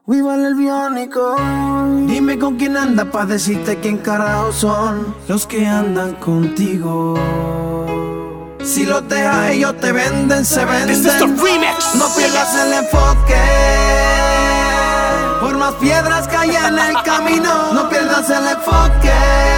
Viva el biónico. Dime con quién anda pa' decirte quién carajo son los que andan contigo. Si los dejas ellos te venden, se venden. No pierdas el enfoque. Por más piedras que hay en el camino, no pierdas el enfoque.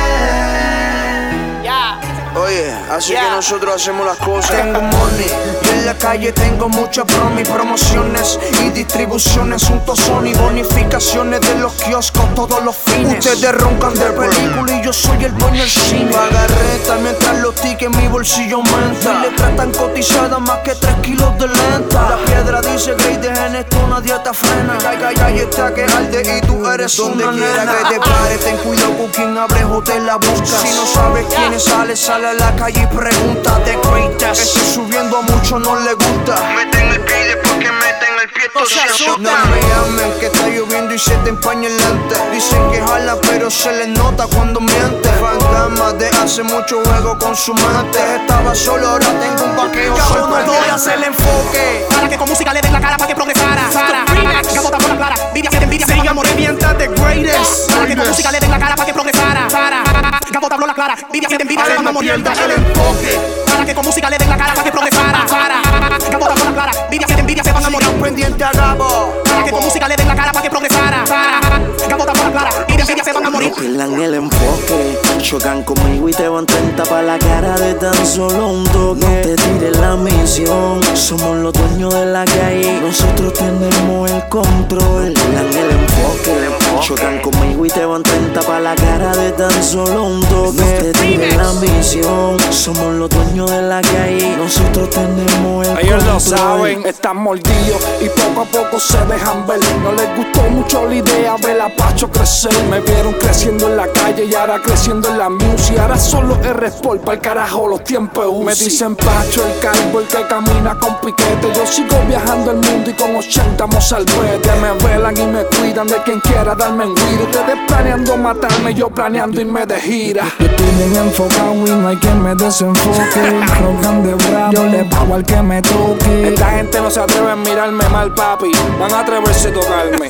Oye, así que nosotros hacemos las cosas. Tengo money, yo en la calle tengo muchas promociones y distribuciones junto a Sony, bonificaciones de los kioscos todos los fines. Ustedes roncan de película y yo soy el dueño del cine. Pagarreta mientras los tickets en mi bolsillo aumentan. Mi letra tan cotizada más que 3 kilos de lenta. La piedra dice que en esto una dieta frena. Ahí está que arde y tú eres donde quiera que te pares. Ten cuidado con quien abre hotel la busca. Si no sabes quién es, sale a la calle y pregunta de greatest. Estoy subiendo a muchos no le gusta. Meten el pie después que meten el pie todo se asusta. No me llamen que está lloviendo y se te empaña el lente. Dicen que jala pero se les nota cuando miente. Fantasma de hace mucho juego con su mente. Estaba solo, ahora tengo un vaqueo. Yo no voy a hacer el enfoque. Para que con música le den la cara para que progresara. Gabota por la clara, envidia se van a morir. Revienta the greatest. Para que con música le den la cara para que progresara. Gabota por la clara, envidia se van a morir. El enfoque. Para que con música le den la cara para que progresara. Gabota por la clara, envidia se van a morir. Pendiente a Gabo. Para que con música le den la cara para que progresara. Gabota por la clara, envidia se van a morir. No pierdan el enfoque. Chocan conmigo y te van 30 pa' la cara de tan solo un toque. No te tires la misión. Somos los dueños de la calle. Nosotros tenemos el control. Pierdan el enfoque. Chocan conmigo y te van 30 pa' la cara de tan solo un toque. No te tires la misión. Somos los dueños de la calle. Nosotros tenemos el Ellos control. lo saben, están mordidos y poco a poco se dejan ver. No les gustó mucho la idea ver a Pacho crecer. Me vieron creciendo en la calle y ahora creciendo en la music. Ahora solo R-Sport, pa'l carajo los tiempos UCI. Me dicen Pacho el calvo, el que camina con piquete. Yo sigo viajando el mundo y con 80 mozalbete. Me velan y me cuidan de quien quiera darme en guiro. Ustedes planeando matarme, yo planeando irme de gira. Me tienen enfocado y no hay quien me desenfoque. Rogan de bravo, yo le pago al que me toque. Esta gente no se atreve a mirarme mal, papi. Van a atreverse a tocarme.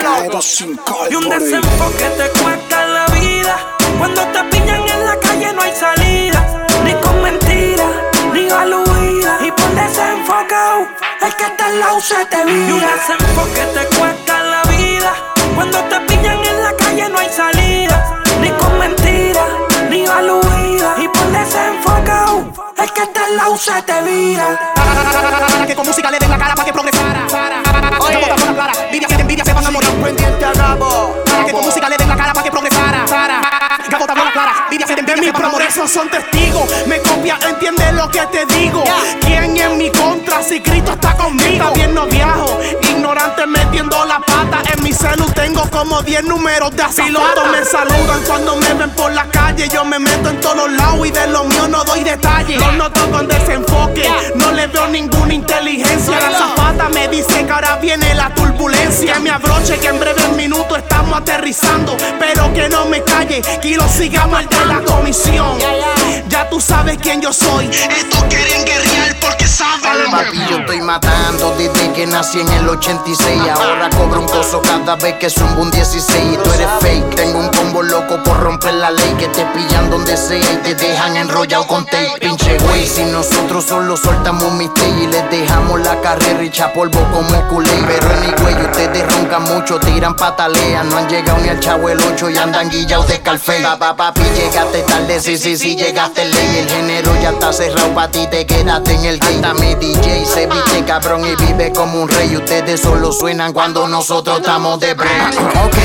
Y un desenfoque te cuesta la vida. Cuando te pillan en la calle no hay salida. Ni con mentiras, ni aludidas. Y por desenfocado, el que está al lado se te vira. Y un desenfoque te cuesta la vida. Cuando te pillan en la calle no hay salida. Ni con mentiras, ni aludidas. Y por desenfocado, el que está al lado se te vira. Para que con música le den la cara para que progresara. Gabota por la clara, envidia se van a morir. Pendiente a Gabo. Para que con música le den la cara para que progresara. Gabota por la clara, envidia de mi progreso son testigos. Me copia, entiende lo que te digo. ¿Quién en mi contra si Cristo está conmigo? Está bien, no viajo, ignorante metiendo la pata. En mi celu tengo como 10 números de piloto. Me saludan cuando me ven por la calle. Yo me meto en todos lados y de lo mío no doy detalles. Los noto con desenfoque, no le veo ninguna inteligencia. La zapata me dice que ahora viene la turbulencia. Que me abroche, que en breves minutos estamos aterrizando. Pero que no me calle, que lo sigamos el de la comisión. Ya tú sabes quién yo soy. Estos quieren guerrear porque saben. Papi, yo estoy matando desde que nací en el 86. Ahora cobro un coso cada vez que zumbo un 16. Y tú eres fake, tengo un combo loco por romper la ley. Que te pillan donde sea y te dejan enrollado con tape. Pinche güey, si nosotros solo soltamos un mistake y les dejamos la carrera hecha polvo como culé. Pero anyway, ustedes roncan mucho, tiran patalean. No han llegado ni al Chavo el 8 y andan guillados de Calfey. Papi, llegaste tarde, sí, llegaste ley. El género ya está cerrado, pa' ti te quedaste en el game. Hasta mi DJ se viste cabrón y vive como un rey. Ustedes solo suenan cuando nosotros estamos de break.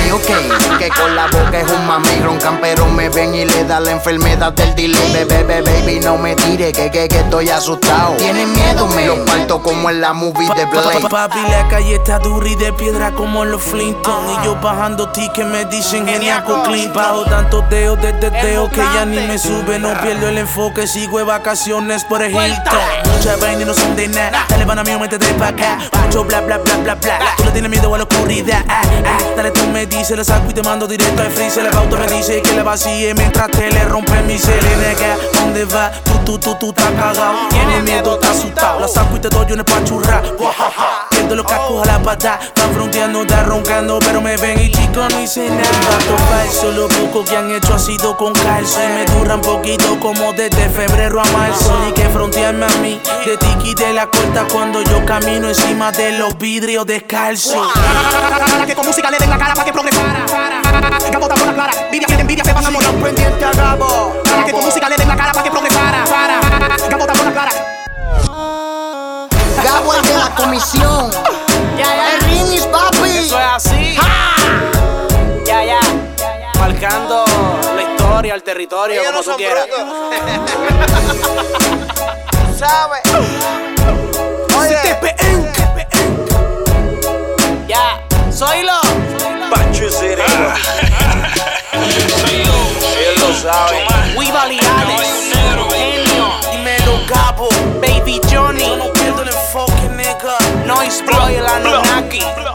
Ok, que con la boca es un mame. Roncan pero me ven y le da la enfermedad del delay. Baby, no me tire, que estoy asustado. Tienen miedo, me lo parto como en la movie de Blade. Papi, la calle está dura y de piedra como en los Flintstones. Y yo bajando tickets me dicen geniaco clean. Bajo tantos dedos desde dedos que ya ni me sube. No pierdo el enfoque, sigo de vacaciones por el Hilton. Mucha vaina y no son de nada. Dale van a mí, métete pa' acá. Mucho bla bla bla bla bla. Tú le tienes miedo a la oscuridad. Dale tú me dices, le saco y te mando directo al freezer. El auto me dice que le vacíe mientras te le rompe mi cel. Nega, ¿dónde va? Tú estás cagado. Tienes miedo, estás asustado. La saco y te doy una pachurra. Viendo los cascos a la pata. Van fronteando está roncando, pero me ven y chico no hice nada. Gato falso, lo poco que han hecho ha sido con calcio. Y me duran poquito como desde febrero a marzo. Ni que frontearme a mí, de ti quité la corta cuando yo camino encima de los vidrios descalzos. Que con música le den la cara pa' que progresara. Gabo está por la clara, envidia se van a morir. Pendiente a Gabo. Que con música le den la cara pa' que progresara. Gabo está por la clara. Gabo es de la comisión. El Rinis, papi. Eso es así. Ya. Marcando la historia, el territorio, como tú quieras. ¿Sabes? Oye. Ya, soy lo. Pacho Cerebro. Él lo sabe. Wivaliales. Genio. Dímelo, Gabo. Baby Johnny. Yo no pierdo el enfoque, nigga. Noise Boy, el Anunnaki.